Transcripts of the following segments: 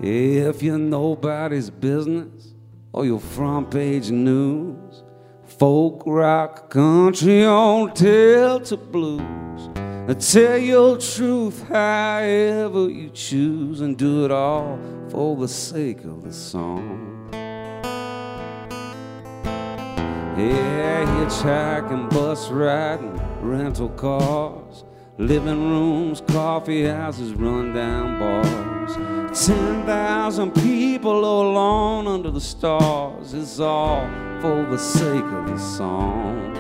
If you're nobody's business or your front page news, folk, rock, country, on Delta blues, tell your truth however you choose, and do it all for the sake of the song. Yeah, hitchhiking, bus riding, rental cars, living rooms, coffee houses, rundown bars, 10,000 people all alone under the stars. It's all for the sake of the song.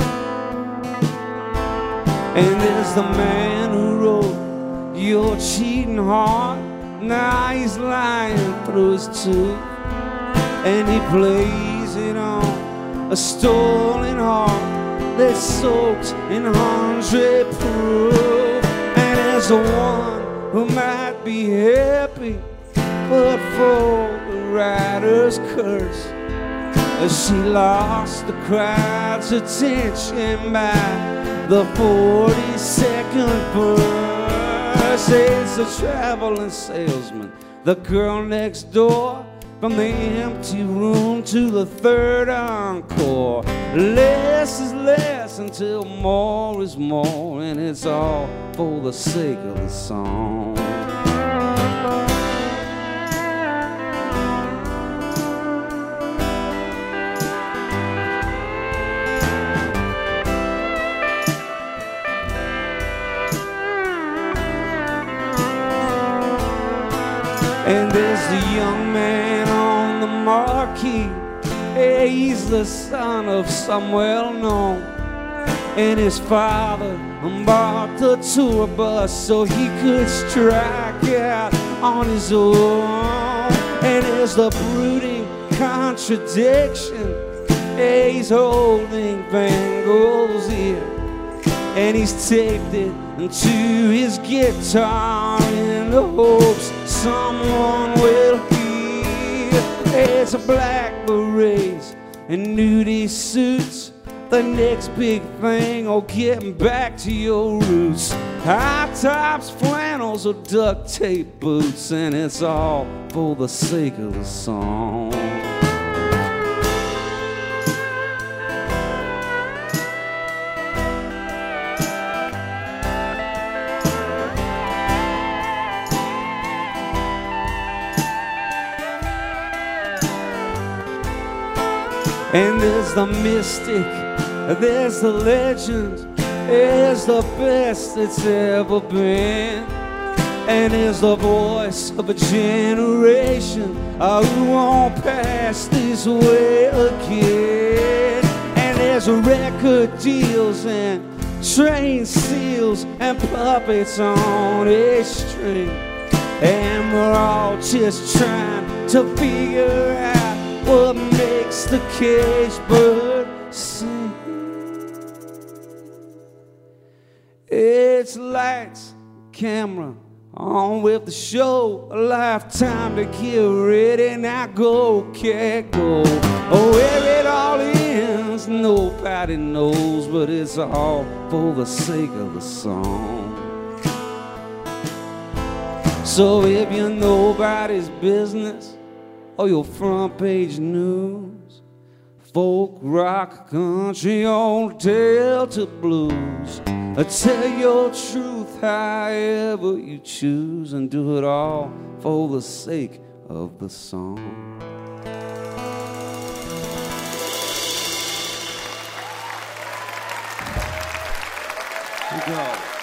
And there's the man who wrote Your Cheating Heart. Now he's lying through his tooth, and he plays it on a stolen heart that's soaked in 100 proof. And there's the one who might be happy, but for the writer's curse, she lost the crowd's attention by the 42nd verse. It's a traveling salesman, the girl next door, from the empty room to the third encore. Less is less until more is more, and it's all for the sake of the song. And there's the young man on the marquee. Hey, he's the son of some well-known, and his father bought the tour bus so he could strike out on his own. And there's the brooding contradiction. Hey, he's holding Van Gogh's ear, and he's taped it to his guitar in the hopes someone will hear. It's a black berets and nudie suits, the next big thing, or getting back to your roots. High tops, flannels, or duct tape boots, and it's all for the sake of the song. And there's the mystic, there's the legend, there's the best that's ever been. And there's the voice of a generation who won't pass this way again. And there's record deals and train seals and puppets on a string, and we're all just trying to figure out what makes the cage bird sing. It's lights, camera, on with the show. A lifetime to get ready. Now go, cat, go. Oh, where it all ends, nobody knows, but it's all for the sake of the song. So if you're nobody's business or your front page news, folk, rock, country, on Delta blues, tell your truth however you choose, and do it all for the sake of the song. Good job.